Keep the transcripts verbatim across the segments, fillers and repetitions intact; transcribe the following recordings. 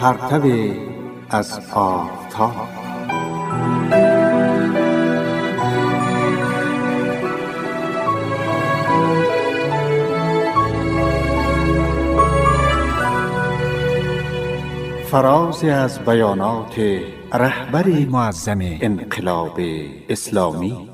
پرتو از آفتاب. فرازی از بیانات رهبر معظم انقلاب اسلامی.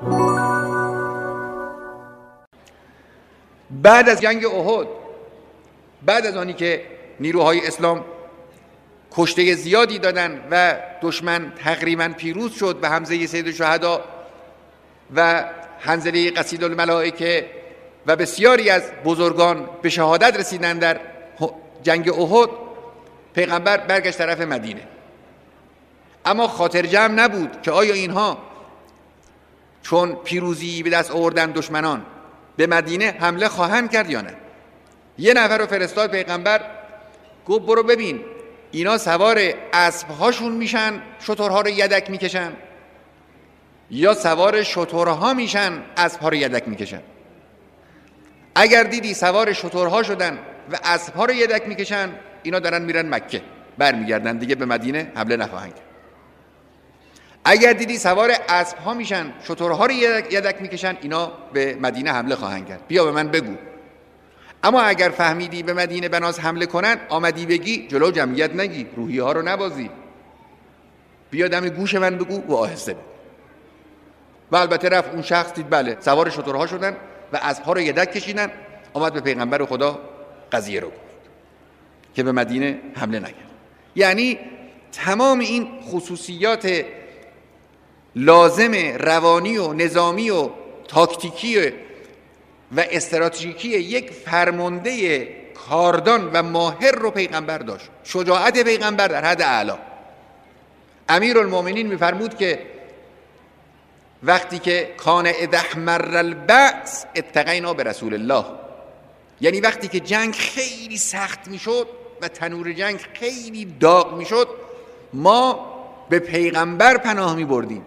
بعد از جنگ احد، بعد از آنی که نیروهای اسلام کشته زیادی دادن و دشمن تقریبا پیروز شد و حمزه سید الشهدا و حنظله قصید الملائکه و بسیاری از بزرگان به شهادت رسیدن در جنگ احد، پیغمبر برگشت طرف مدینه. اما خاطر جمع نبود که آیا اینها چون پیروزی به دست آوردن دشمنان به مدینه حمله خواهند کرد یا نه. یه نفر رو فرستاد پیغمبر، گفت برو ببین اینا سوار اسب‌هاشون میشن شترها رو یدک میکشن یا سوار شترها میشن اسب‌ها رو یدک میکشن. اگر دیدی سوار شترها شدن و اسب‌ها رو یدک میکشن، اینا دارن میرن مکه، برمیگردن دیگه به مدینه حمله نخواهند کرد. اگر دیدی سوار اسب‌ها میشن شترها رو یدک میکشن، اینا به مدینه حمله خواهند کرد، بیا به من بگو. اما اگر فهمیدی به مدینه بناز حمله کنن، آمدی بگی جلو جمعیت نگی، روحیه ها رو نبازی، بیا دم گوش من بگو و آهسته بگو. و البته رفت اون شخص دید بله سوار شترها شدن و اسب‌ها رو یدک کشیدن، آمد به پیغمبر خدا قضیه رو گفت که به مدینه حمله نکرد. یعنی تمام این خصوصیات لازم روانی و نظامی و تاکتیکی و استراتژیکی یک فرمانده کاردان و ماهر رو پیغمبر داشت. شجاعت پیغمبر در حد اعلا. امیرالمومنین میفرمود که وقتی که کان اذا احمر البأس اتقینا برسول الله، یعنی وقتی که جنگ خیلی سخت میشد و تنور جنگ خیلی داغ میشد، ما به پیغمبر پناه میبردیم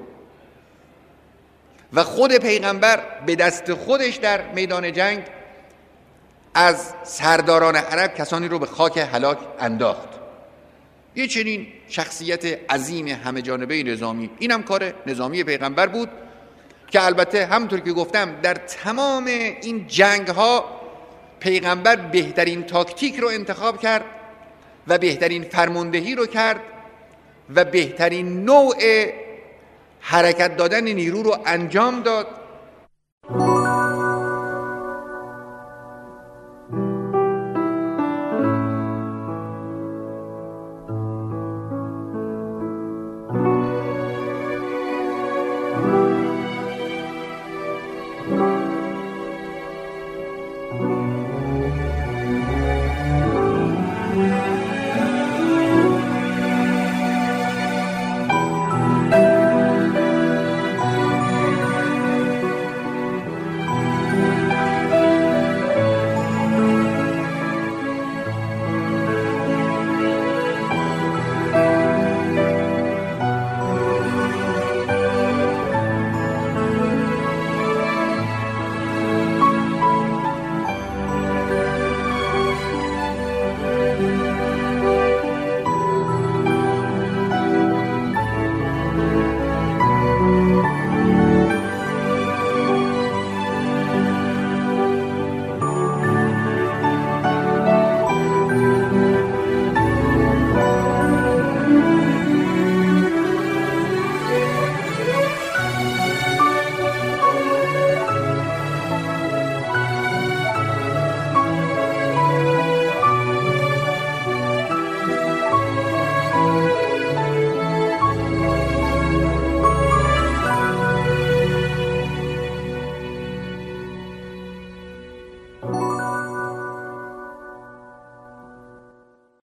و خود پیغمبر به دست خودش در میدان جنگ از سرداران عرب کسانی رو به خاک هلاک انداخت. یه چنین شخصیت عظیم همه جانبه نظامی، اینم کار نظامی پیغمبر بود که البته همونطور که گفتم در تمام این جنگ ها پیغمبر بهترین تاکتیک رو انتخاب کرد و بهترین فرماندهی رو کرد و بهترین نوع حرکت دادن نیرو رو انجام داد.